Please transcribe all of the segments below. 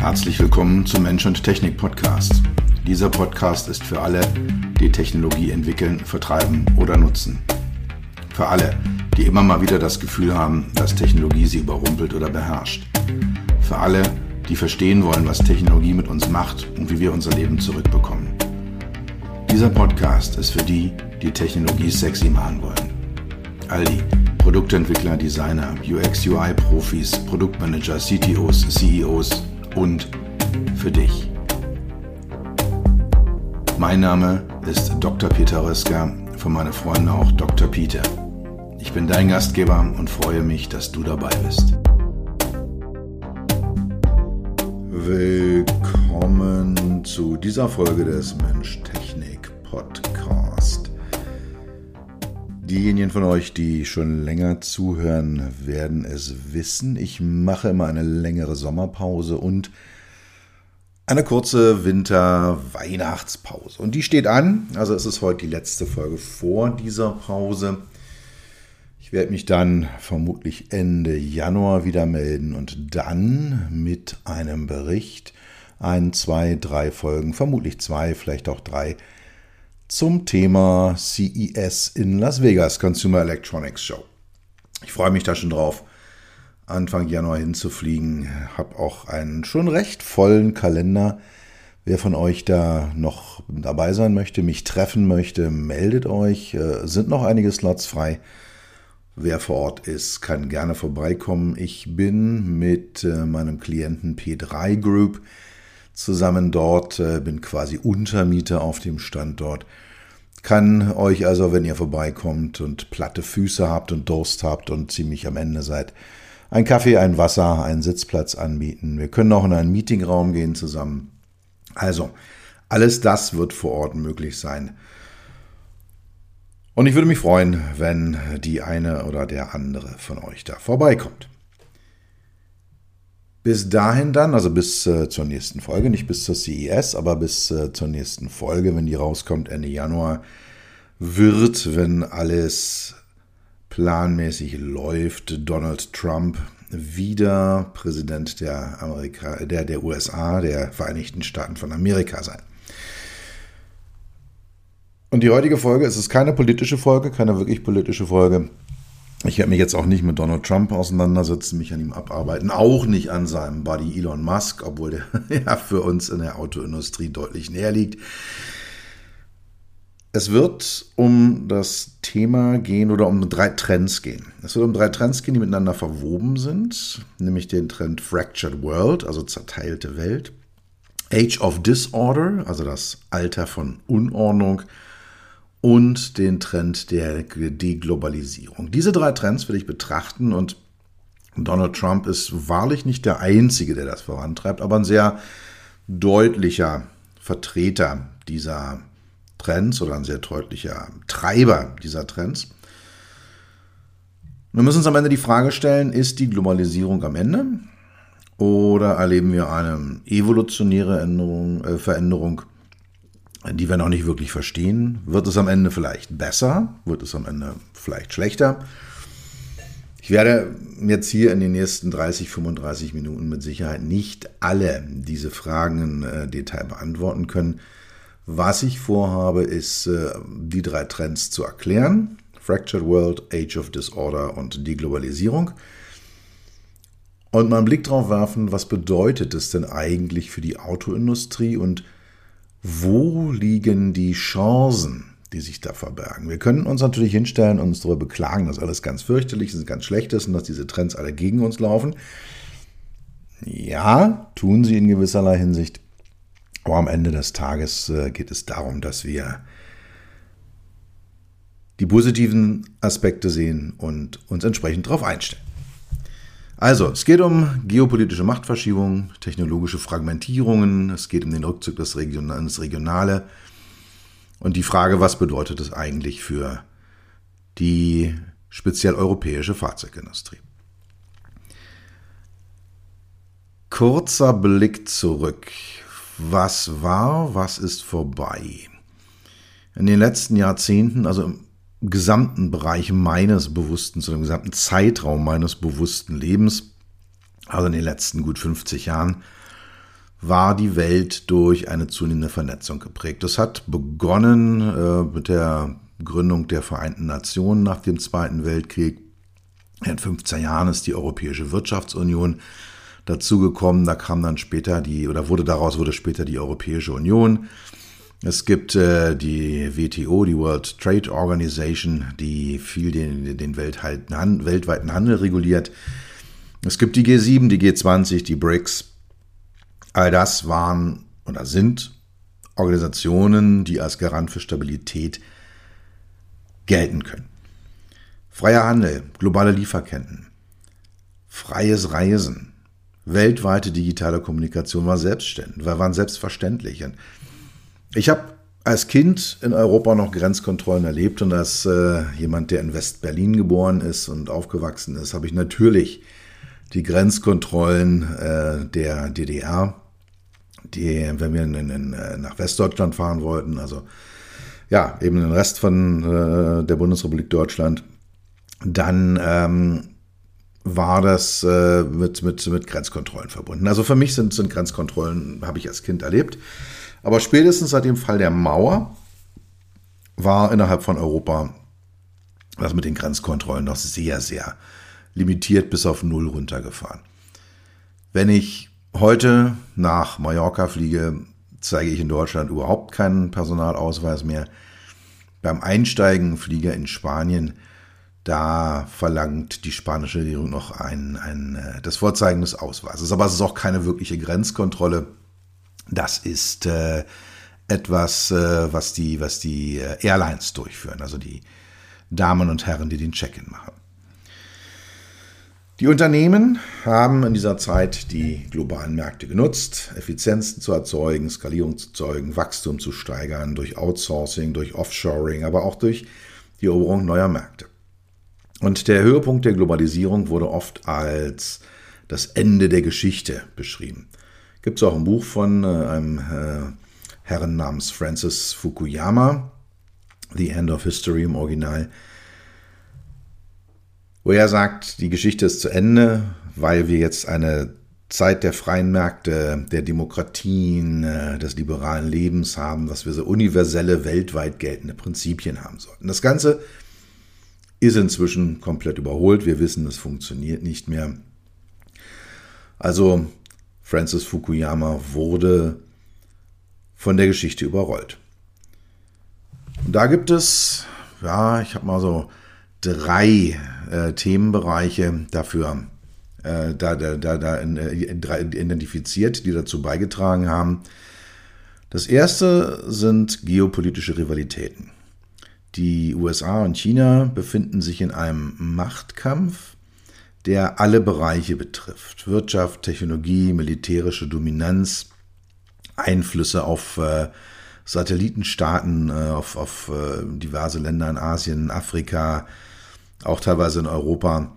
Herzlich willkommen zum Mensch und Technik Podcast. Dieser Podcast ist für alle, die Technologie entwickeln, vertreiben oder nutzen. Für alle, die immer mal wieder das Gefühl haben, dass Technologie sie überrumpelt oder beherrscht. Für alle, die verstehen wollen, was Technologie mit uns macht und wie wir unser Leben zurückbekommen. Dieser Podcast ist für die, die Technologie sexy machen wollen. All die Produktentwickler, Designer, UX-UI-Profis, Produktmanager, CTOs, CEOs und für dich. Mein Name ist Dr. Peter Röska, von meinen Freunden auch Dr. Peter. Ich bin dein Gastgeber und freue mich, dass du dabei bist. Willkommen zu dieser Folge des Mensch-Technik-Podcast. Diejenigen von euch, die schon länger zuhören, werden es wissen. Ich mache immer eine längere Sommerpause und eine kurze Winter-Weihnachtspause. Und die steht an. Also es ist heute die letzte Folge vor dieser Pause. Ich werde mich dann vermutlich Ende Januar wieder melden und dann mit einem Bericht 1, 2, 3 Folgen, vermutlich 2, vielleicht auch 3, zum Thema CES in Las Vegas, Consumer Electronics Show. Ich freue mich da schon drauf, Anfang Januar hinzufliegen. Habe auch einen schon recht vollen Kalender. Wer von euch da noch dabei sein möchte, mich treffen möchte, meldet euch. Sind noch einige Slots frei. Wer vor Ort ist, kann gerne vorbeikommen. Ich bin mit meinem Klienten P3 Group zusammen dort, bin quasi Untermieter auf dem Standort. Kann euch also, wenn ihr vorbeikommt und platte Füße habt und Durst habt und ziemlich am Ende seid, ein Kaffee, ein Wasser, einen Sitzplatz anbieten. Wir können auch in einen Meetingraum gehen zusammen. Also, alles das wird vor Ort möglich sein. Und ich würde mich freuen, wenn die eine oder der andere von euch da vorbeikommt. Bis dahin dann, also bis zur nächsten Folge, nicht bis zur CES, aber bis zur nächsten Folge, wenn die rauskommt, Ende Januar, wird, wenn alles planmäßig läuft, Donald Trump wieder Präsident der USA, der Vereinigten Staaten von Amerika sein. Und die heutige Folge, es ist keine politische Folge, keine wirklich politische Folge. Ich werde mich jetzt auch nicht mit Donald Trump auseinandersetzen, mich an ihm abarbeiten, auch nicht an seinem Buddy Elon Musk, obwohl der ja für uns in der Autoindustrie deutlich näher liegt. Es wird um das Thema gehen oder um 3 Trends gehen. Es wird um 3 Trends gehen, die miteinander verwoben sind, nämlich den Trend Fractured World, also zerteilte Welt, Age of Disorder, also das Alter von Unordnung, und den Trend der Deglobalisierung. Diese 3 Trends will ich betrachten und Donald Trump ist wahrlich nicht der Einzige, der das vorantreibt, aber ein sehr deutlicher Vertreter dieser Trends oder ein sehr deutlicher Treiber dieser Trends. Wir müssen uns am Ende die Frage stellen, ist die Globalisierung am Ende oder erleben wir eine evolutionäre Veränderung, die wir noch nicht wirklich verstehen? Wird es am Ende vielleicht besser? Wird es am Ende vielleicht schlechter? Ich werde jetzt hier in den nächsten 30, 35 Minuten mit Sicherheit nicht alle diese Fragen im Detail beantworten können. Was ich vorhabe, ist, die 3 Trends zu erklären. Fractured World, Age of Disorder und Deglobalisierung. Und mal einen Blick drauf werfen, was bedeutet es denn eigentlich für die Autoindustrie und wo liegen die Chancen, die sich da verbergen? Wir können uns natürlich hinstellen und uns darüber beklagen, dass alles ganz fürchterlich ist, ganz schlecht ist und dass diese Trends alle gegen uns laufen. Ja, tun sie in gewisserlei Hinsicht. Aber am Ende des Tages geht es darum, dass wir die positiven Aspekte sehen und uns entsprechend darauf einstellen. Also, es geht um geopolitische Machtverschiebungen, technologische Fragmentierungen, es geht um den Rückzug ins Regionale und die Frage, was bedeutet es eigentlich für die speziell europäische Fahrzeugindustrie. Kurzer Blick zurück. Was war, was ist vorbei? In den letzten Jahrzehnten, also im gesamten Bereich meines bewussten, zu dem gesamten Zeitraum meines bewussten Lebens, also in den letzten gut 50 Jahren, war die Welt durch eine zunehmende Vernetzung geprägt. Das hat begonnen mit der Gründung der Vereinten Nationen nach dem Zweiten Weltkrieg. In 15 Jahren ist die Europäische Wirtschaftsunion dazugekommen. Da kam dann später wurde später die Europäische Union. Es gibt die WTO, die World Trade Organization, die viel den weltweiten Handel reguliert. Es gibt die G7, die G20, die BRICS. All das waren oder sind Organisationen, die als Garant für Stabilität gelten können. Freier Handel, globale Lieferketten, freies Reisen, weltweite digitale Kommunikation waren selbstverständlich. Und ich habe als Kind in Europa noch Grenzkontrollen erlebt und als jemand, der in West-Berlin geboren ist und aufgewachsen ist, habe ich natürlich die Grenzkontrollen der DDR, wenn wir nach Westdeutschland fahren wollten, also ja, eben den Rest von der Bundesrepublik Deutschland, dann war das mit Grenzkontrollen verbunden. Also für mich sind Grenzkontrollen, habe ich als Kind erlebt. Aber spätestens seit dem Fall der Mauer war innerhalb von Europa das mit den Grenzkontrollen noch sehr, sehr limitiert bis auf null runtergefahren. Wenn ich heute nach Mallorca fliege, zeige ich in Deutschland überhaupt keinen Personalausweis mehr. Beim Einsteigen im Flieger in Spanien, da verlangt die spanische Regierung noch das Vorzeigen des Ausweises. Aber es ist auch keine wirkliche Grenzkontrolle. Das ist etwas, was die Airlines durchführen, also die Damen und Herren, die den Check-in machen. Die Unternehmen haben in dieser Zeit die globalen Märkte genutzt, Effizienzen zu erzeugen, Skalierung zu erzeugen, Wachstum zu steigern, durch Outsourcing, durch Offshoring, aber auch durch die Eroberung neuer Märkte. Und der Höhepunkt der Globalisierung wurde oft als das Ende der Geschichte beschrieben. Gibt es auch ein Buch von einem Herrn namens Francis Fukuyama, The End of History im Original, wo er sagt, die Geschichte ist zu Ende, weil wir jetzt eine Zeit der freien Märkte, der Demokratien, des liberalen Lebens haben, dass wir so universelle, weltweit geltende Prinzipien haben sollten. Das Ganze ist inzwischen komplett überholt. Wir wissen, es funktioniert nicht mehr. Also Francis Fukuyama wurde von der Geschichte überrollt. Und da gibt es, ja, ich habe mal so 3 Themenbereiche dafür identifiziert, die dazu beigetragen haben. Das erste sind geopolitische Rivalitäten. Die USA und China befinden sich in einem Machtkampf, der alle Bereiche betrifft. Wirtschaft, Technologie, militärische Dominanz, Einflüsse auf Satellitenstaaten, auf diverse Länder in Asien, Afrika, auch teilweise in Europa.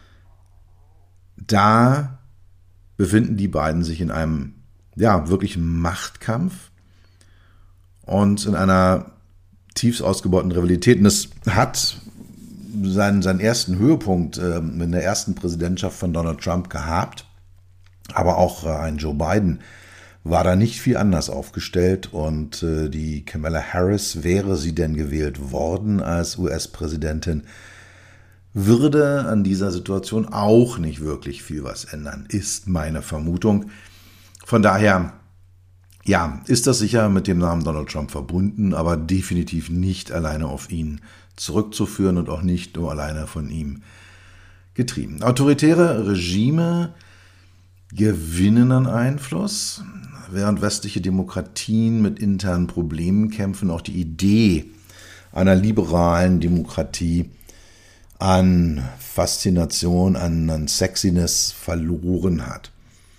Da befinden die beiden sich in einem wirklichen Machtkampf und in einer tiefst ausgebauten Rivalität. Und es hat seinen ersten Höhepunkt in der ersten Präsidentschaft von Donald Trump gehabt, aber auch ein Joe Biden war da nicht viel anders aufgestellt und die Kamala Harris, wäre sie denn gewählt worden als US-Präsidentin, würde an dieser Situation auch nicht wirklich viel was ändern, ist meine Vermutung. Von daher, ja, ist das sicher mit dem Namen Donald Trump verbunden, aber definitiv nicht alleine auf ihn zurückzuführen und auch nicht nur alleine von ihm getrieben. Autoritäre Regime gewinnen an Einfluss, während westliche Demokratien mit internen Problemen kämpfen. Auch die Idee einer liberalen Demokratie an Faszination, an Sexiness verloren hat.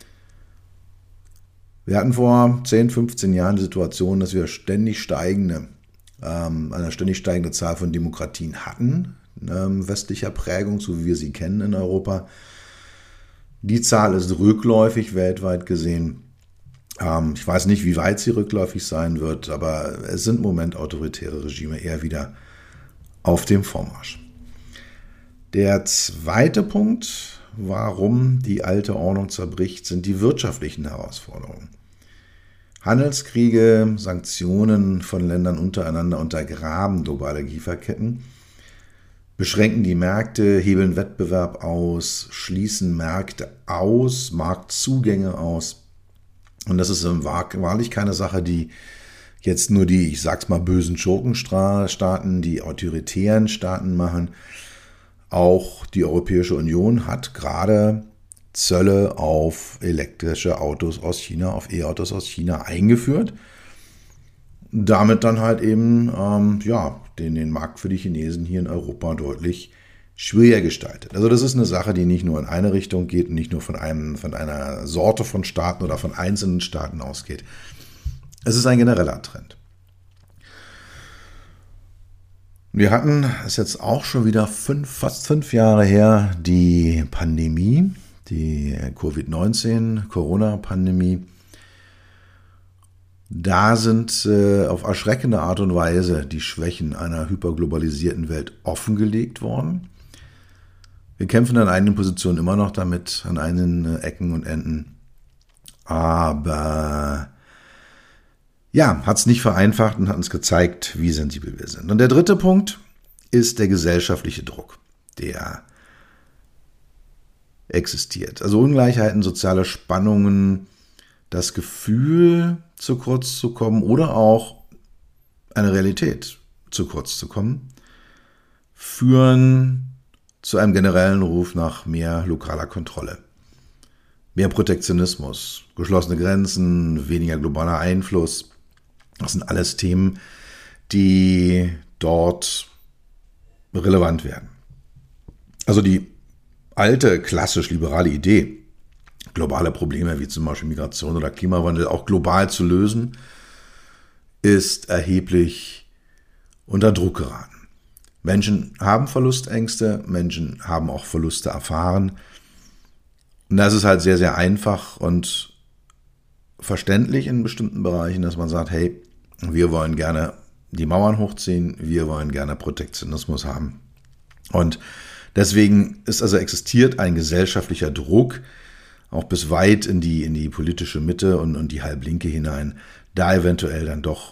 Wir hatten vor 10, 15 Jahren die Situation, dass wir eine ständig steigende Zahl von Demokratien hatten, westlicher Prägung, so wie wir sie kennen in Europa. Die Zahl ist rückläufig weltweit gesehen. Ich weiß nicht, wie weit sie rückläufig sein wird, aber es sind im Moment autoritäre Regime eher wieder auf dem Vormarsch. Der zweite Punkt, warum die alte Ordnung zerbricht, sind die wirtschaftlichen Herausforderungen. Handelskriege, Sanktionen von Ländern untereinander untergraben globale Lieferketten, beschränken die Märkte, hebeln Wettbewerb aus, schließen Märkte aus, Marktzugänge aus. Und das ist wahrlich keine Sache, die jetzt nur die, ich sag's mal, bösen Schurkenstaaten, die autoritären Staaten machen. Auch die Europäische Union hat gerade Zölle auf elektrische Autos aus China, auf E-Autos aus China eingeführt. Damit dann halt eben den Markt für die Chinesen hier in Europa deutlich schwieriger gestaltet. Also das ist eine Sache, die nicht nur in eine Richtung geht und nicht nur von einer Sorte von Staaten oder von einzelnen Staaten ausgeht. Es ist ein genereller Trend. Wir hatten, es ist jetzt auch schon wieder fast 5 Jahre her, die Pandemie, die Covid-19, Corona-Pandemie. Da sind auf erschreckende Art und Weise die Schwächen einer hyperglobalisierten Welt offengelegt worden. Wir kämpfen an einigen Positionen immer noch damit, an einigen Ecken und Enden. Aber ja, hat es nicht vereinfacht und hat uns gezeigt, wie sensibel wir sind. Und der dritte Punkt ist der gesellschaftliche Druck, der existiert. Also Ungleichheiten, soziale Spannungen, das Gefühl, zu kurz zu kommen oder auch eine Realität zu kurz zu kommen, führen zu einem generellen Ruf nach mehr lokaler Kontrolle. Mehr Protektionismus, geschlossene Grenzen, weniger globaler Einfluss. Das sind alles Themen, die dort relevant werden. Also die alte, klassisch liberale Idee, globale Probleme wie zum Beispiel Migration oder Klimawandel auch global zu lösen, ist erheblich unter Druck geraten. Menschen haben Verlustängste, Menschen haben auch Verluste erfahren. Und das ist halt sehr, sehr einfach und verständlich in bestimmten Bereichen, dass man sagt, hey, wir wollen gerne die Mauern hochziehen, wir wollen gerne Protektionismus haben. Und deswegen existiert ein gesellschaftlicher Druck, auch bis weit in die politische Mitte und die Halblinke hinein, da eventuell dann doch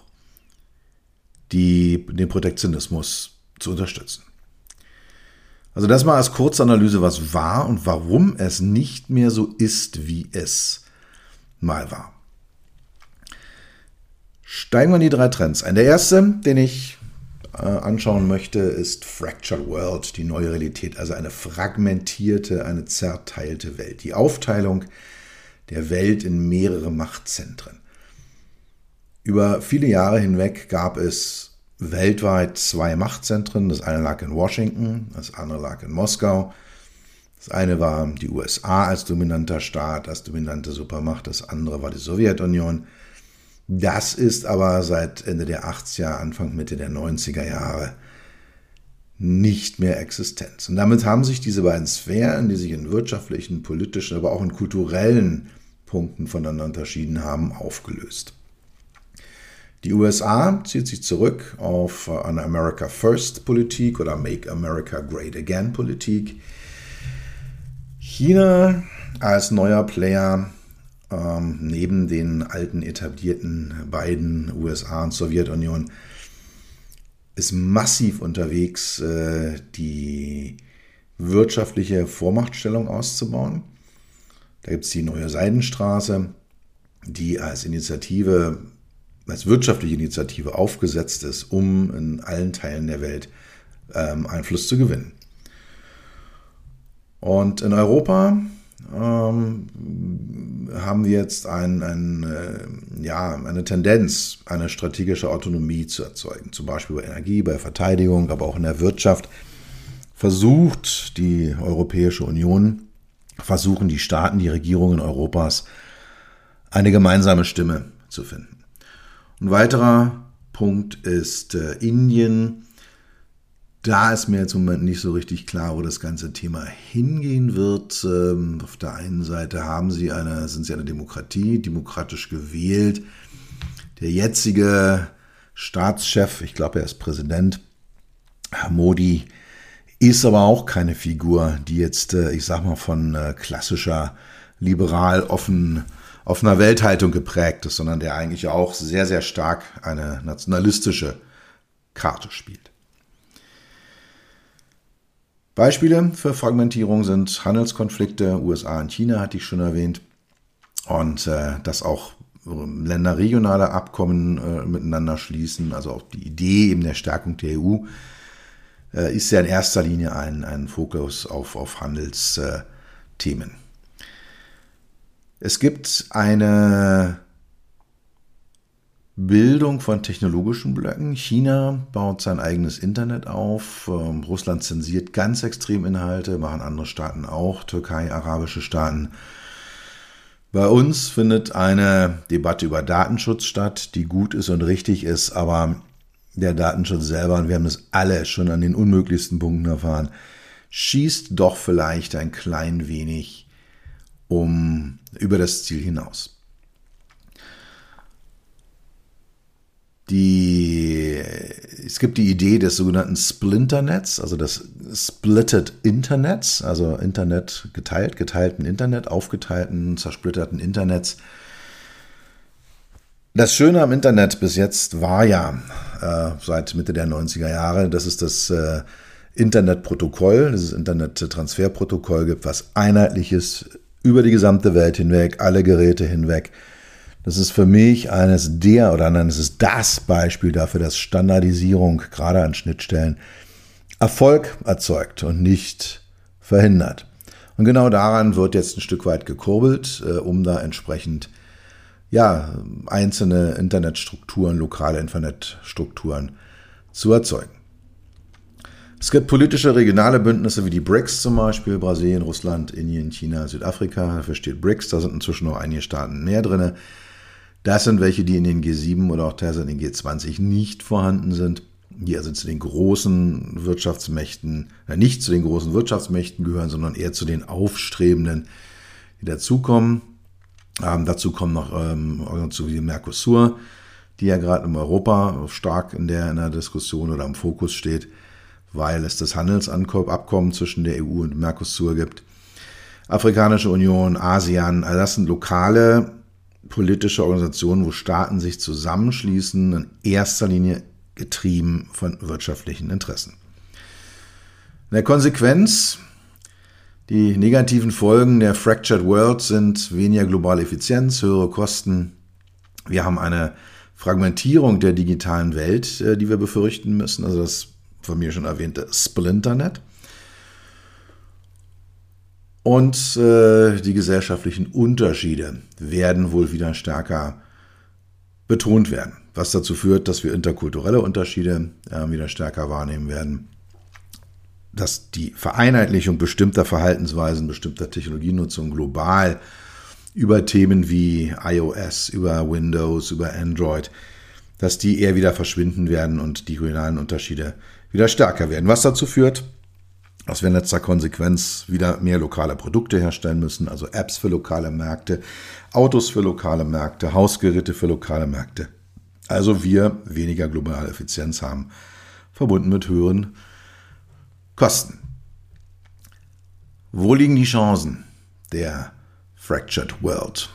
den Protektionismus zu unterstützen. Also das mal als Kurzanalyse, was war und warum es nicht mehr so ist, wie es mal war. Steigen wir in die 3 Trends ein. Der erste, den ich anschauen möchte, ist Fractured World, die neue Realität, also eine fragmentierte, eine zerteilte Welt. Die Aufteilung der Welt in mehrere Machtzentren. Über viele Jahre hinweg gab es weltweit 2 Machtzentren. Das eine lag in Washington, das andere lag in Moskau. Das eine war die USA als dominanter Staat, als dominante Supermacht. Das andere war die Sowjetunion. Das ist aber seit Ende der 80er, Anfang, Mitte der 90er Jahre nicht mehr existent. Und damit haben sich diese beiden Sphären, die sich in wirtschaftlichen, politischen, aber auch in kulturellen Punkten voneinander unterschieden haben, aufgelöst. Die USA zieht sich zurück auf eine America First Politik oder Make America Great Again Politik. China als neuer Player neben den alten etablierten beiden USA und Sowjetunion ist massiv unterwegs, die wirtschaftliche Vormachtstellung auszubauen. Da gibt es die neue Seidenstraße, die als wirtschaftliche Initiative aufgesetzt ist, um in allen Teilen der Welt Einfluss zu gewinnen. Und in Europa haben wir jetzt eine Tendenz, eine strategische Autonomie zu erzeugen. Zum Beispiel bei Energie, bei Verteidigung, aber auch in der Wirtschaft versucht die Europäische Union, versuchen die Staaten, die Regierungen Europas, eine gemeinsame Stimme zu finden. Ein weiterer Punkt ist Indien. Da ist mir jetzt im Moment nicht so richtig klar, wo das ganze Thema hingehen wird. Auf der einen Seite sind sie eine Demokratie, demokratisch gewählt. Der jetzige Staatschef, ich glaube, er ist Präsident, Herr Modi, ist aber auch keine Figur, die jetzt, von klassischer liberal offen auf einer Welthaltung geprägt ist, sondern der eigentlich auch sehr, sehr stark eine nationalistische Karte spielt. Beispiele für Fragmentierung sind Handelskonflikte, USA und China, hatte ich schon erwähnt, und dass auch Länder regionale Abkommen miteinander schließen, also auch die Idee eben der Stärkung der EU, ist ja in erster Linie ein Fokus auf Handelsthemen. Es gibt eine Bildung von technologischen Blöcken. China baut sein eigenes Internet auf. Russland zensiert ganz extrem Inhalte, machen andere Staaten auch, Türkei, arabische Staaten. Bei uns findet eine Debatte über Datenschutz statt, die gut ist und richtig ist, aber der Datenschutz selber, und wir haben das alle schon an den unmöglichsten Punkten erfahren, schießt doch vielleicht ein klein wenig über das Ziel hinaus. Es gibt die Idee des sogenannten Splinternets, also des Splitted Internets, also Internet geteilten Internet, aufgeteilten, zersplitterten Internets. Das Schöne am Internet bis jetzt war ja seit Mitte der 90er Jahre, dass es das Internetprotokoll, dieses Internettransferprotokoll gibt, was einheitliches über die gesamte Welt hinweg, alle Geräte hinweg. Das ist für mich es ist das Beispiel dafür, dass Standardisierung gerade an Schnittstellen Erfolg erzeugt und nicht verhindert. Und genau daran wird jetzt ein Stück weit gekurbelt, um da entsprechend einzelne Internetstrukturen, lokale Internetstrukturen zu erzeugen. Es gibt politische regionale Bündnisse wie die BRICS zum Beispiel, Brasilien, Russland, Indien, China, Südafrika. Dafür steht BRICS, da sind inzwischen noch einige Staaten mehr drin. Das sind welche, die in den G7 oder auch teilweise in den G20 nicht vorhanden sind, die also zu den großen Wirtschaftsmächten, nicht zu den großen Wirtschaftsmächten gehören, sondern eher zu den Aufstrebenden, die dazukommen. Dazu kommen noch Organisationen wie Mercosur, die ja gerade in Europa stark in der Diskussion oder im Fokus steht, weil es das Handelsabkommen zwischen der EU und Mercosur gibt. Afrikanische Union, ASEAN, also das sind lokale politische Organisationen, wo Staaten sich zusammenschließen, in erster Linie getrieben von wirtschaftlichen Interessen. In der Konsequenz, die negativen Folgen der Fractured World sind weniger globale Effizienz, höhere Kosten. Wir haben eine Fragmentierung der digitalen Welt, die wir befürchten müssen, also das von mir schon erwähnte Splinternet. Und die gesellschaftlichen Unterschiede werden wohl wieder stärker betont werden, was dazu führt, dass wir interkulturelle Unterschiede wieder stärker wahrnehmen werden, dass die Vereinheitlichung bestimmter Verhaltensweisen, bestimmter Technologienutzung global über Themen wie iOS, über Windows, über Android, dass die eher wieder verschwinden werden und die regionalen Unterschiede wieder stärker werden, was dazu führt, dass wir in letzter Konsequenz wieder mehr lokale Produkte herstellen müssen, also Apps für lokale Märkte, Autos für lokale Märkte, Hausgeräte für lokale Märkte. Also wir weniger globale Effizienz haben, verbunden mit höheren Kosten. Wo liegen die Chancen der Fractured World?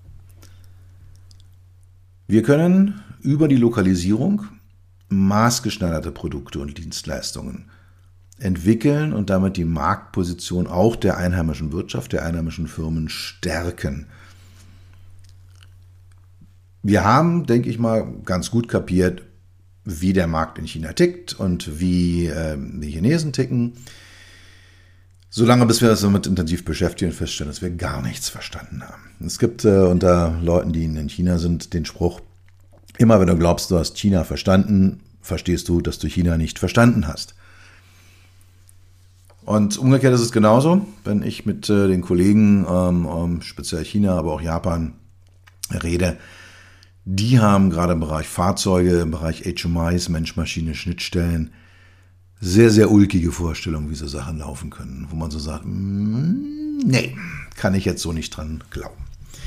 Wir können über die Lokalisierung maßgeschneiderte Produkte und Dienstleistungen entwickeln und damit die Marktposition auch der einheimischen Wirtschaft, der einheimischen Firmen stärken. Wir haben, denke ich mal, ganz gut kapiert, wie der Markt in China tickt und wie die Chinesen ticken. Solange bis wir uns damit intensiv beschäftigen und feststellen, dass wir gar nichts verstanden haben. Es gibt unter Leuten, die in China sind, den Spruch, immer wenn du glaubst, du hast China verstanden, verstehst du, dass du China nicht verstanden hast. Und umgekehrt ist es genauso, wenn ich mit den Kollegen, speziell China, aber auch Japan, rede. Die haben gerade im Bereich Fahrzeuge, im Bereich HMIs, Mensch-Maschine-Schnittstellen, sehr, sehr ulkige Vorstellungen, wie so Sachen laufen können, wo man so sagt, nee, kann ich jetzt so nicht dran glauben.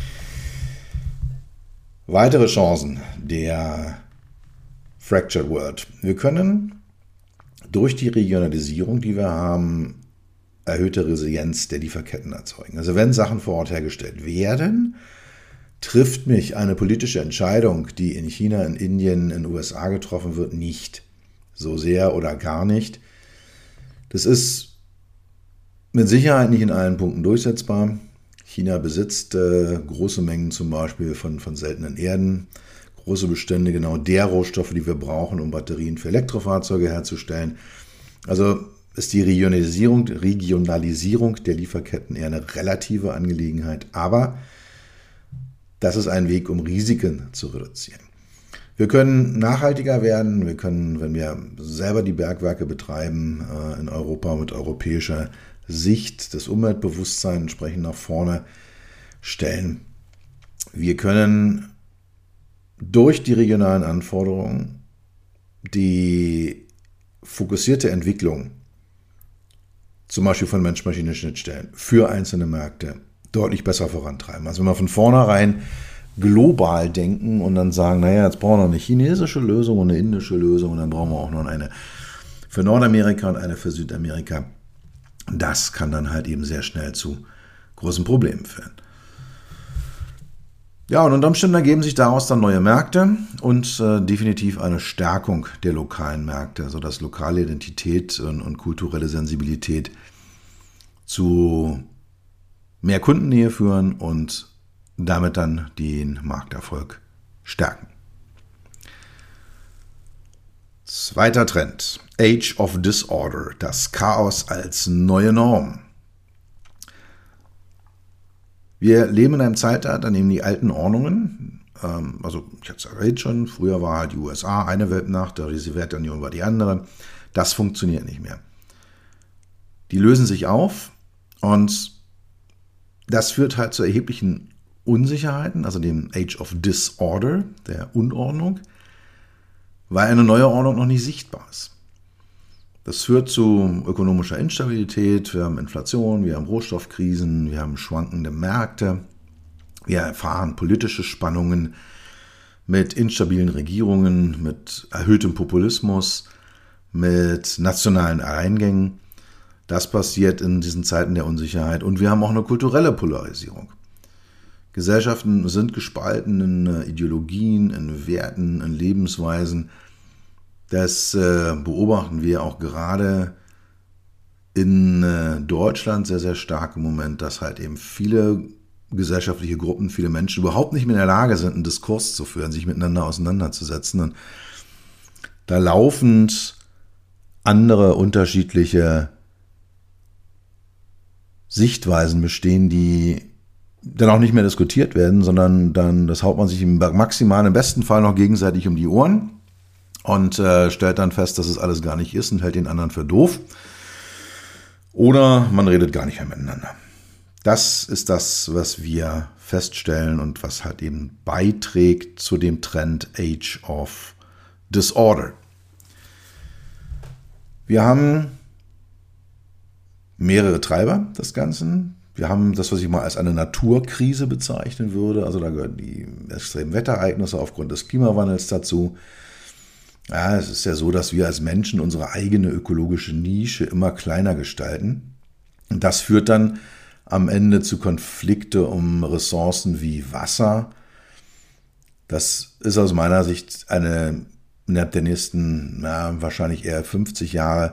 Weitere Chancen der Fractured World. Wir können durch die Regionalisierung, die wir haben, erhöhte Resilienz der Lieferketten erzeugen. Also wenn Sachen vor Ort hergestellt werden, trifft mich eine politische Entscheidung, die in China, in Indien, in den USA getroffen wird, nicht. So sehr oder gar nicht. Das ist mit Sicherheit nicht in allen Punkten durchsetzbar. China besitzt große Mengen zum Beispiel von seltenen Erden, große Bestände genau der Rohstoffe, die wir brauchen, um Batterien für Elektrofahrzeuge herzustellen. Also ist die Regionalisierung der Lieferketten eher eine relative Angelegenheit, aber das ist ein Weg, um Risiken zu reduzieren. Wir können nachhaltiger werden, wir können, wenn wir selber die Bergwerke betreiben, in Europa mit europäischer Sicht das Umweltbewusstsein entsprechend nach vorne stellen. Wir können durch die regionalen Anforderungen die fokussierte Entwicklung, zum Beispiel von Mensch-Maschine-Schnittstellen, für einzelne Märkte deutlich besser vorantreiben. Also wenn wir von vornherein global denken und dann sagen, naja, jetzt brauchen wir noch eine chinesische Lösung und eine indische Lösung und dann brauchen wir auch noch eine für Nordamerika und eine für Südamerika. Das kann dann halt eben sehr schnell zu großen Problemen führen. Ja, und unter Umständen ergeben sich daraus dann neue Märkte und definitiv eine Stärkung der lokalen Märkte, sodass lokale Identität und kulturelle Sensibilität zu mehr Kundennähe führen und damit dann den Markterfolg stärken. Zweiter Trend, Age of Disorder, das Chaos als neue Norm. Wir leben in einem Zeitalter, in dem die alten Ordnungen, also ich hatte es erwähnt schon, früher war die USA eine Weltmacht, die Sowjetunion war die andere, das funktioniert nicht mehr. Die lösen sich auf und das führt halt zu erheblichen Unsicherheiten, also dem Age of Disorder, der Unordnung, weil eine neue Ordnung noch nicht sichtbar ist. Das führt zu ökonomischer Instabilität, wir haben Inflation, wir haben Rohstoffkrisen, wir haben schwankende Märkte, wir erfahren politische Spannungen mit instabilen Regierungen, mit erhöhtem Populismus, mit nationalen Alleingängen. Das passiert in diesen Zeiten der Unsicherheit und wir haben auch eine kulturelle Polarisierung. Gesellschaften sind gespalten in Ideologien, in Werten, in Lebensweisen. Das beobachten wir auch gerade in Deutschland sehr, sehr stark im Moment, dass halt eben viele gesellschaftliche Gruppen, viele Menschen überhaupt nicht mehr in der Lage sind, einen Diskurs zu führen, sich miteinander auseinanderzusetzen und da laufend andere unterschiedliche Sichtweisen bestehen, die dann auch nicht mehr diskutiert werden, sondern dann, das haut man sich im besten Fall noch gegenseitig um die Ohren und stellt dann fest, dass es alles gar nicht ist und hält den anderen für doof. Oder man redet gar nicht mehr miteinander. Das ist das, was wir feststellen und was halt eben beiträgt zu dem Trend Age of Disorder. Wir haben mehrere Treiber des Ganzen. Wir haben das, was ich mal als eine Naturkrise bezeichnen würde. Also da gehören die extremen Wetterereignisse aufgrund des Klimawandels dazu. Ja, es ist ja so, dass wir als Menschen unsere eigene ökologische Nische immer kleiner gestalten. Und das führt dann am Ende zu Konflikte um Ressourcen wie Wasser. Das ist aus meiner Sicht innerhalb der nächsten, wahrscheinlich eher 50 Jahre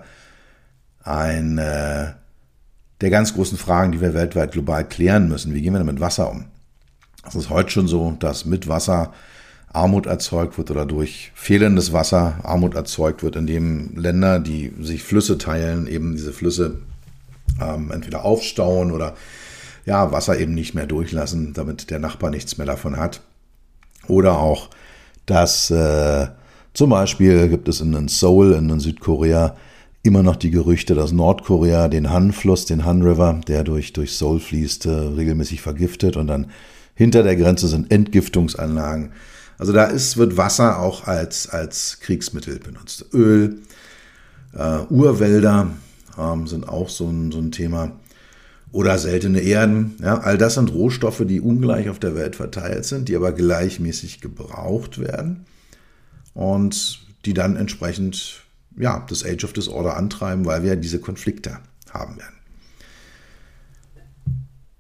der ganz großen Fragen, die wir weltweit global klären müssen. Wie gehen wir denn mit Wasser um? Es ist heute schon so, dass mit Wasser Armut erzeugt wird oder durch fehlendes Wasser Armut erzeugt wird, indem Länder, die sich Flüsse teilen, eben diese Flüsse entweder aufstauen oder Wasser eben nicht mehr durchlassen, damit der Nachbar nichts mehr davon hat. Oder auch, dass zum Beispiel gibt es in Seoul, in Südkorea, immer noch die Gerüchte, dass Nordkorea den Han-Fluss, den Han River, der durch Seoul fließt, regelmäßig vergiftet und dann hinter der Grenze sind Entgiftungsanlagen. Also wird Wasser auch als Kriegsmittel benutzt. Öl, Urwälder sind auch so ein Thema. Oder seltene Erden. Ja, all das sind Rohstoffe, die ungleich auf der Welt verteilt sind, die aber gleichmäßig gebraucht werden und die dann entsprechend das Age of Disorder antreiben, weil wir diese Konflikte haben werden.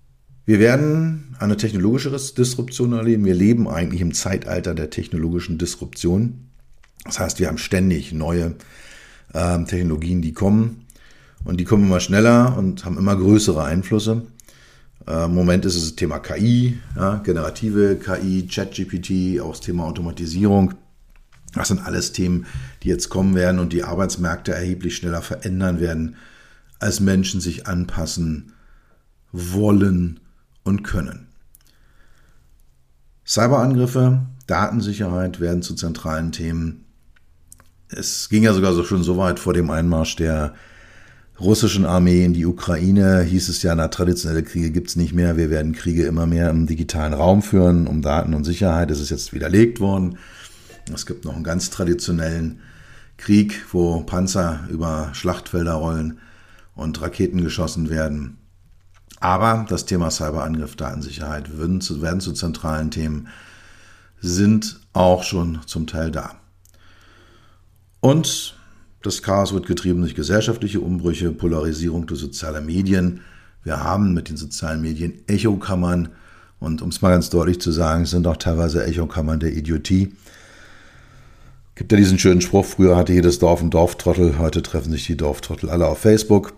Wir werden eine technologische Disruption erleben. Wir leben eigentlich im Zeitalter der technologischen Disruption. Das heißt, wir haben ständig neue Technologien, die kommen. Und die kommen immer schneller und haben immer größere Einflüsse. Im Moment ist es das Thema KI, ja, generative KI, ChatGPT, auch das Thema Automatisierung. Das sind alles Themen, die jetzt kommen werden und die Arbeitsmärkte erheblich schneller verändern werden, als Menschen sich anpassen wollen und können. Cyberangriffe, Datensicherheit werden zu zentralen Themen. Es ging ja sogar schon so weit vor dem Einmarsch der russischen Armee in die Ukraine, hieß es ja, traditionelle Kriege gibt es nicht mehr. Wir werden Kriege immer mehr im digitalen Raum führen, um Daten und Sicherheit. Das ist jetzt widerlegt worden. Es gibt noch einen ganz traditionellen Krieg, wo Panzer über Schlachtfelder rollen und Raketen geschossen werden. Aber das Thema Cyberangriff, Datensicherheit werden zu zentralen Themen, sind auch schon zum Teil da. Und das Chaos wird getrieben durch gesellschaftliche Umbrüche, Polarisierung durch soziale Medien. Wir haben mit den sozialen Medien Echokammern und um es mal ganz deutlich zu sagen, es sind auch teilweise Echokammern der Idiotie. Gibt ja diesen schönen Spruch, früher hatte jedes Dorf einen Dorftrottel, heute treffen sich die Dorftrottel alle auf Facebook.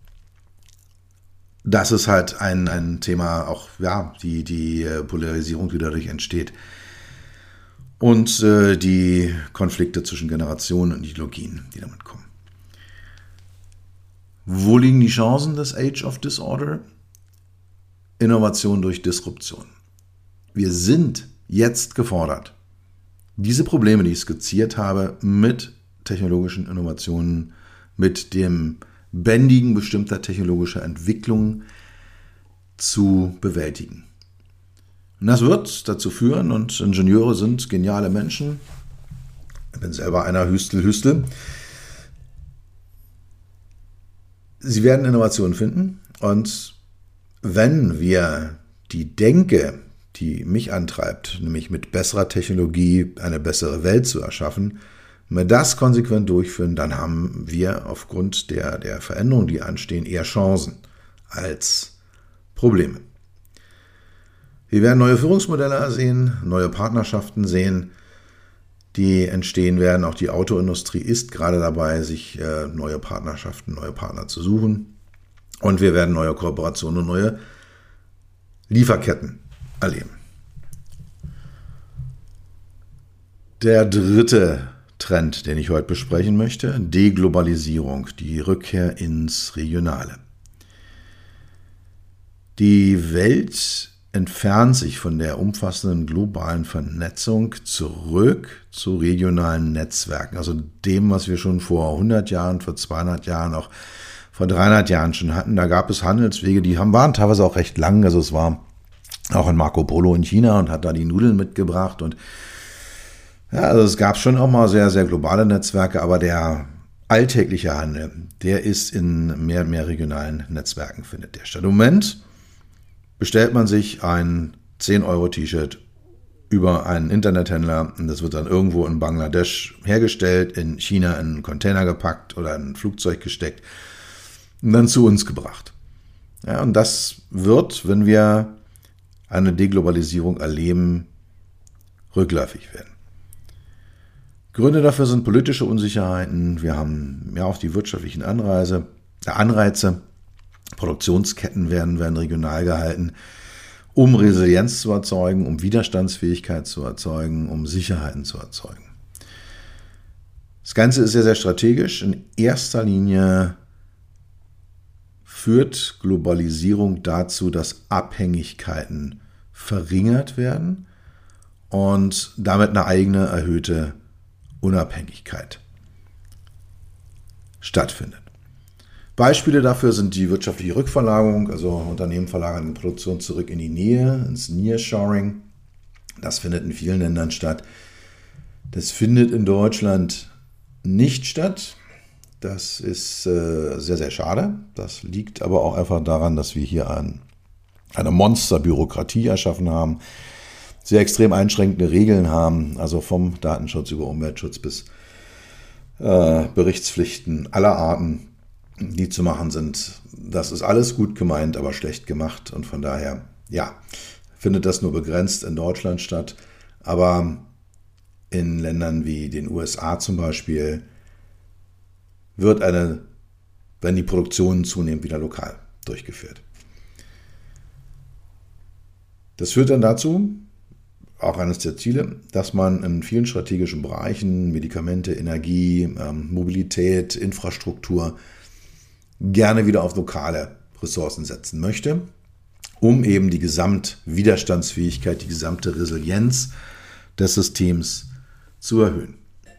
Das ist halt ein Thema, auch ja, die Polarisierung, die dadurch entsteht. Und die Konflikte zwischen Generationen und Ideologien, die damit kommen. Wo liegen die Chancen des Age of Disorder? Innovation durch Disruption. Wir sind jetzt gefordert, diese Probleme, die ich skizziert habe, mit technologischen Innovationen, mit dem Bändigen bestimmter technologischer Entwicklungen zu bewältigen. Und das wird dazu führen, und Ingenieure sind geniale Menschen, ich bin selber einer, Hüstel. Sie werden Innovationen finden, und wenn wir die Denke, die mich antreibt, nämlich mit besserer Technologie eine bessere Welt zu erschaffen, wenn wir das konsequent durchführen, dann haben wir aufgrund der Veränderungen, die anstehen, eher Chancen als Probleme. Wir werden neue Führungsmodelle sehen, neue Partnerschaften sehen, die entstehen werden. Auch die Autoindustrie ist gerade dabei, sich neue Partnerschaften, neue Partner zu suchen. Und wir werden neue Kooperationen und neue Lieferketten erleben. Der dritte Trend, den ich heute besprechen möchte, Deglobalisierung, die Rückkehr ins Regionale. Die Welt entfernt sich von der umfassenden globalen Vernetzung zurück zu regionalen Netzwerken, also dem, was wir schon vor 100 Jahren, vor 200 Jahren, auch vor 300 Jahren schon hatten. Da gab es Handelswege, die waren teilweise auch recht lang, also es war auch ein Marco Polo in China und hat da die Nudeln mitgebracht und ja, also es gab schon auch mal sehr, sehr globale Netzwerke, aber der alltägliche Handel, der ist in mehr und mehr regionalen Netzwerken, findet der statt. Im Moment bestellt man sich ein 10-Euro-T-Shirt über einen Internethändler und das wird dann irgendwo in Bangladesch hergestellt, in China in einen Container gepackt oder in ein Flugzeug gesteckt und dann zu uns gebracht. Ja, und das wird, wenn wir eine Deglobalisierung erleben, rückläufig werden. Gründe dafür sind politische Unsicherheiten. Wir haben ja auch die wirtschaftlichen Anreize. Produktionsketten werden regional gehalten, um Resilienz zu erzeugen, um Widerstandsfähigkeit zu erzeugen, um Sicherheiten zu erzeugen. Das Ganze ist sehr, sehr strategisch. In erster Linie führt Globalisierung dazu, dass Abhängigkeiten verringert werden und damit eine eigene erhöhte Unabhängigkeit stattfindet. Beispiele dafür sind die wirtschaftliche Rückverlagerung, also Unternehmen verlagern die Produktion zurück in die Nähe, ins Nearshoring. Das findet in vielen Ländern statt. Das findet in Deutschland nicht statt. Das ist sehr, sehr schade. Das liegt aber auch einfach daran, dass wir hier eine Monsterbürokratie erschaffen haben, sehr extrem einschränkende Regeln haben, also vom Datenschutz über Umweltschutz bis Berichtspflichten aller Arten, die zu machen sind. Das ist alles gut gemeint, aber schlecht gemacht und von daher findet das nur begrenzt in Deutschland statt. Aber in Ländern wie den USA zum Beispiel werden die Produktionen zunehmend wieder lokal durchgeführt. Das führt dann dazu, auch eines der Ziele, dass man in vielen strategischen Bereichen, Medikamente, Energie, Mobilität, Infrastruktur, gerne wieder auf lokale Ressourcen setzen möchte, um eben die Gesamtwiderstandsfähigkeit, die gesamte Resilienz des Systems zu erhöhen.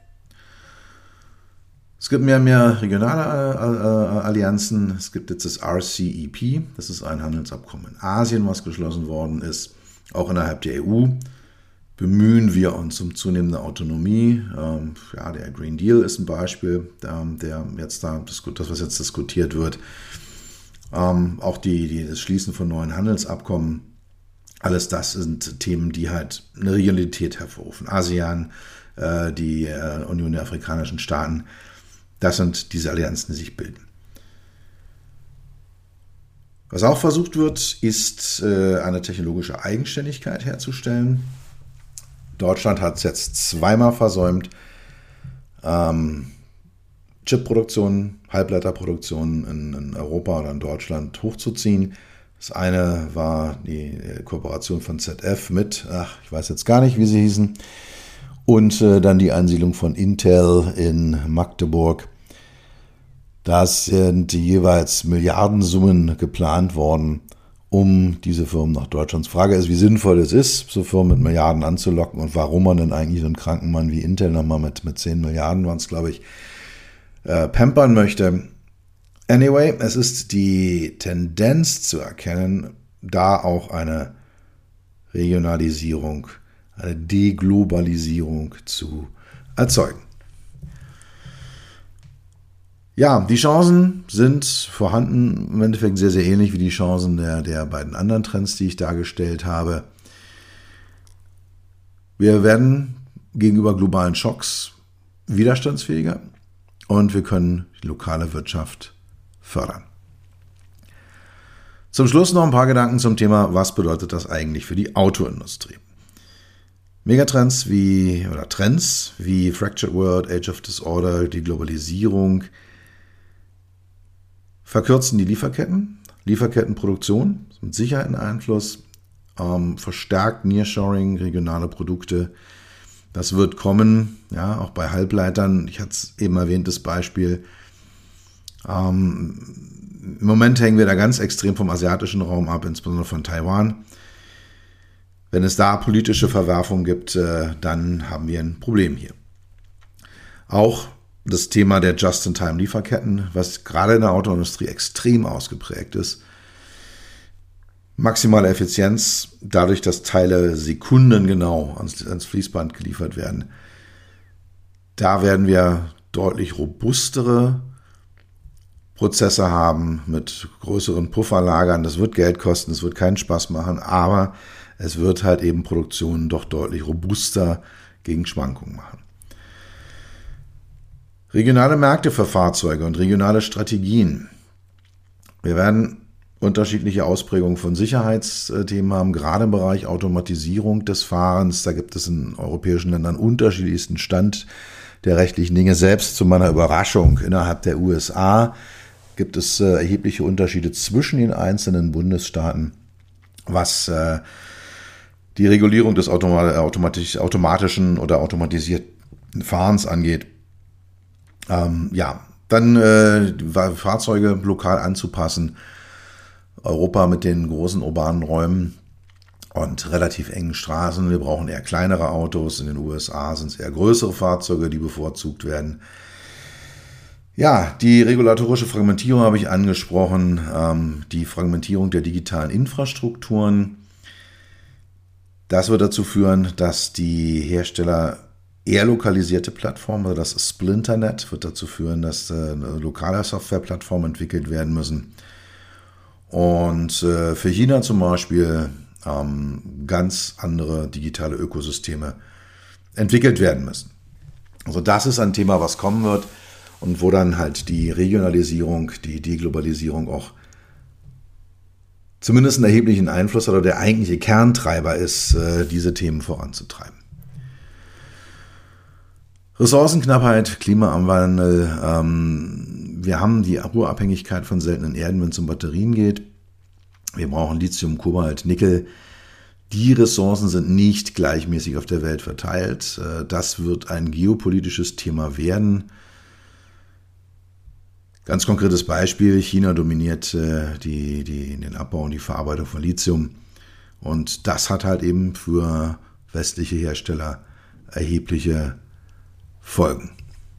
Es gibt mehr und mehr regionale Allianzen. Es gibt jetzt das RCEP, das ist ein Handelsabkommen in Asien, was geschlossen worden ist. Auch innerhalb der EU bemühen wir uns um zunehmende Autonomie. Der Green Deal ist ein Beispiel, was jetzt diskutiert wird. Auch das Schließen von neuen Handelsabkommen. Alles das sind Themen, die halt eine Regionalität hervorrufen. ASEAN, die Union der afrikanischen Staaten, das sind diese Allianzen, die sich bilden. Was auch versucht wird, ist eine technologische Eigenständigkeit herzustellen. Deutschland hat es jetzt zweimal versäumt, Chipproduktion, Halbleiterproduktion in Europa oder in Deutschland hochzuziehen. Das eine war die Kooperation von ZF mit, ich weiß jetzt gar nicht, wie sie hießen, und dann die Ansiedlung von Intel in Magdeburg. Da sind jeweils Milliardensummen geplant worden, um diese Firmen nach Deutschland. Die Frage ist, wie sinnvoll es ist, so Firmen mit Milliarden anzulocken und warum man denn eigentlich so einen kranken Mann wie Intel nochmal mit 10 Milliarden, waren es glaube ich, pampern möchte. Anyway, es ist die Tendenz zu erkennen, da auch eine Regionalisierung, eine Deglobalisierung zu erzeugen. Ja, die Chancen sind vorhanden, im Endeffekt sehr, sehr ähnlich wie die Chancen der beiden anderen Trends, die ich dargestellt habe. Wir werden gegenüber globalen Schocks widerstandsfähiger und wir können die lokale Wirtschaft fördern. Zum Schluss noch ein paar Gedanken zum Thema, was bedeutet das eigentlich für die Autoindustrie? Megatrends Trends wie Fractured World, Age of Disorder, die Globalisierung verkürzen die Lieferkettenproduktion, mit Sicherheit ein Einfluss, verstärkt Nearshoring, regionale Produkte. Das wird kommen, ja, auch bei Halbleitern. Ich hatte es eben erwähnt, das Beispiel. Im Moment hängen wir da ganz extrem vom asiatischen Raum ab, insbesondere von Taiwan. Wenn es da politische Verwerfungen gibt, dann haben wir ein Problem hier. Auch das Thema der Just-in-Time-Lieferketten, was gerade in der Autoindustrie extrem ausgeprägt ist. Maximale Effizienz, dadurch, dass Teile sekundengenau ans Fließband geliefert werden. Da werden wir deutlich robustere Prozesse haben mit größeren Pufferlagern. Das wird Geld kosten, das wird keinen Spaß machen, aber es wird halt eben Produktionen doch deutlich robuster gegen Schwankungen machen. Regionale Märkte für Fahrzeuge und regionale Strategien. Wir werden unterschiedliche Ausprägungen von Sicherheitsthemen haben, gerade im Bereich Automatisierung des Fahrens. Da gibt es in europäischen Ländern unterschiedlichsten Stand der rechtlichen Dinge. Selbst zu meiner Überraschung innerhalb der USA gibt es erhebliche Unterschiede zwischen den einzelnen Bundesstaaten, was die Regulierung des automatischen oder automatisierten Fahrens angeht. Fahrzeuge lokal anzupassen, Europa mit den großen urbanen Räumen und relativ engen Straßen. Wir brauchen eher kleinere Autos. In den USA sind es eher größere Fahrzeuge, die bevorzugt werden. Ja, die regulatorische Fragmentierung habe ich angesprochen, die Fragmentierung der digitalen Infrastrukturen. Das wird dazu führen, dass die Hersteller eher lokalisierte Plattformen, also das Splinternet wird dazu führen, dass lokale Softwareplattformen entwickelt werden müssen. Und für China zum Beispiel ganz andere digitale Ökosysteme entwickelt werden müssen. Also das ist ein Thema, was kommen wird und wo dann halt die Regionalisierung, die Deglobalisierung auch zumindest einen erheblichen Einfluss hat oder der eigentliche Kerntreiber ist, diese Themen voranzutreiben. Ressourcenknappheit, Klimawandel, wir haben die Urabhängigkeit von seltenen Erden, wenn es um Batterien geht. Wir brauchen Lithium, Kobalt, Nickel. Die Ressourcen sind nicht gleichmäßig auf der Welt verteilt. Das wird ein geopolitisches Thema werden. Ganz konkretes Beispiel, China dominiert den Abbau und die Verarbeitung von Lithium. Und das hat halt eben für westliche Hersteller erhebliche Folgen.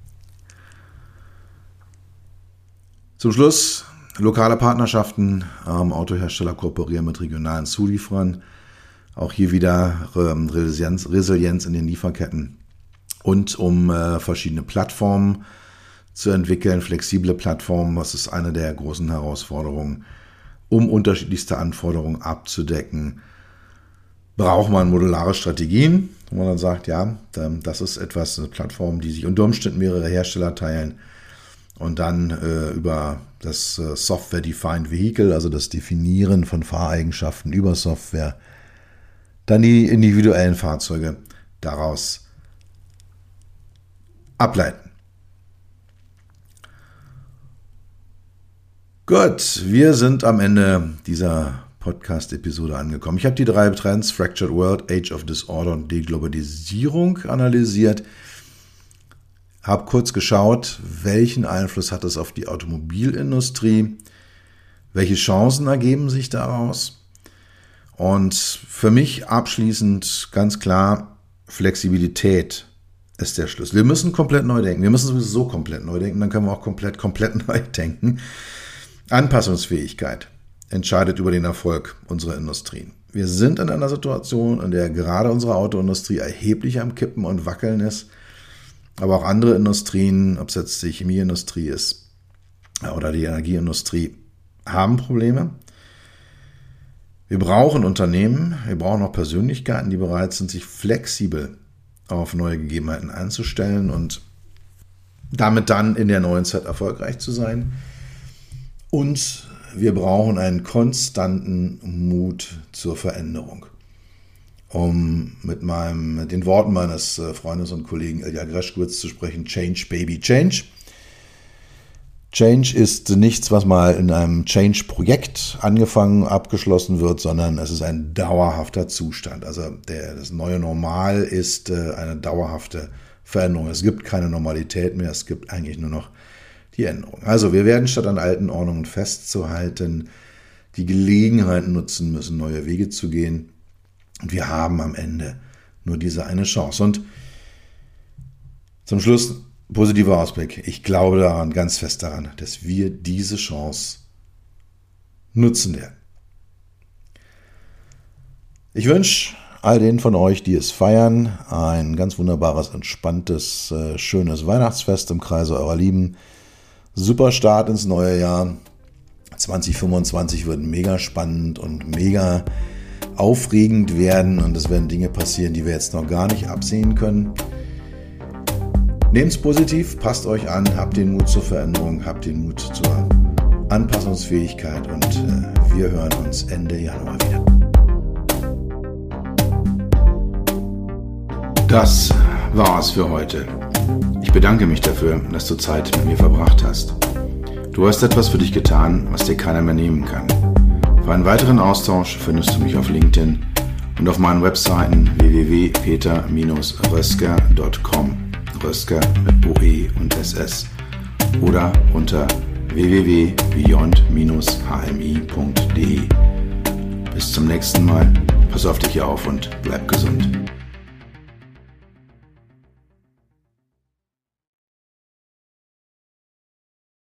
Zum Schluss, lokale Partnerschaften. Autohersteller kooperieren mit regionalen Zulieferern. Auch hier wieder Resilienz in den Lieferketten. Und um verschiedene Plattformen zu entwickeln, flexible Plattformen, was ist eine der großen Herausforderungen, um unterschiedlichste Anforderungen abzudecken, braucht man modulare Strategien, wo man dann sagt, ja, das ist eine Plattform, die sich unter Umständen mehrere Hersteller teilen und dann über das Software-Defined Vehicle, also das Definieren von Fahreigenschaften über Software, dann die individuellen Fahrzeuge daraus ableiten. Gut, wir sind am Ende dieser Podcast-Episode angekommen. Ich habe die 3 Trends, Fractured World, Age of Disorder und Deglobalisierung analysiert. Habe kurz geschaut, welchen Einfluss hat es auf die Automobilindustrie, welche Chancen ergeben sich daraus. Und für mich abschließend ganz klar, Flexibilität ist der Schlüssel. Wir müssen komplett neu denken. Wir müssen sowieso komplett neu denken, dann können wir auch komplett neu denken. Anpassungsfähigkeit entscheidet über den Erfolg unserer Industrien. Wir sind in einer Situation, in der gerade unsere Autoindustrie erheblich am Kippen und Wackeln ist, aber auch andere Industrien, ob es jetzt die Chemieindustrie ist oder die Energieindustrie, haben Probleme. Wir brauchen Unternehmen, wir brauchen auch Persönlichkeiten, die bereit sind, sich flexibel auf neue Gegebenheiten einzustellen und damit dann in der neuen Zeit erfolgreich zu sein. Und wir brauchen einen konstanten Mut zur Veränderung. Um mit den Worten meines Freundes und Kollegen Ilja Greschkowitz zu sprechen, Change, Baby, Change. Change ist nichts, was mal in einem Change-Projekt abgeschlossen wird, sondern es ist ein dauerhafter Zustand. Also das neue Normal ist eine dauerhafte Veränderung. Es gibt keine Normalität mehr, es gibt eigentlich nur noch die Änderung. Also wir werden statt an alten Ordnungen festzuhalten, die Gelegenheit nutzen müssen, neue Wege zu gehen. Und wir haben am Ende nur diese eine Chance. Und zum Schluss positiver Ausblick. Ich glaube daran, ganz fest daran, dass wir diese Chance nutzen werden. Ich wünsche all denen von euch, die es feiern, ein ganz wunderbares, entspanntes, schönes Weihnachtsfest im Kreise eurer Lieben. Super Start ins neue Jahr. 2025 wird mega spannend und mega aufregend werden und es werden Dinge passieren, die wir jetzt noch gar nicht absehen können. Nehmt es positiv, passt euch an, habt den Mut zur Veränderung, habt den Mut zur Anpassungsfähigkeit und wir hören uns Ende Januar wieder. Das war's für heute. Ich bedanke mich dafür, dass du Zeit mit mir verbracht hast. Du hast etwas für dich getan, was dir keiner mehr nehmen kann. Für einen weiteren Austausch findest du mich auf LinkedIn und auf meinen Webseiten www.peter-rösker.com, Rösker mit OE und SS, oder unter www.beyond-hmi.de. Bis zum nächsten Mal, pass auf dich auf und bleib gesund.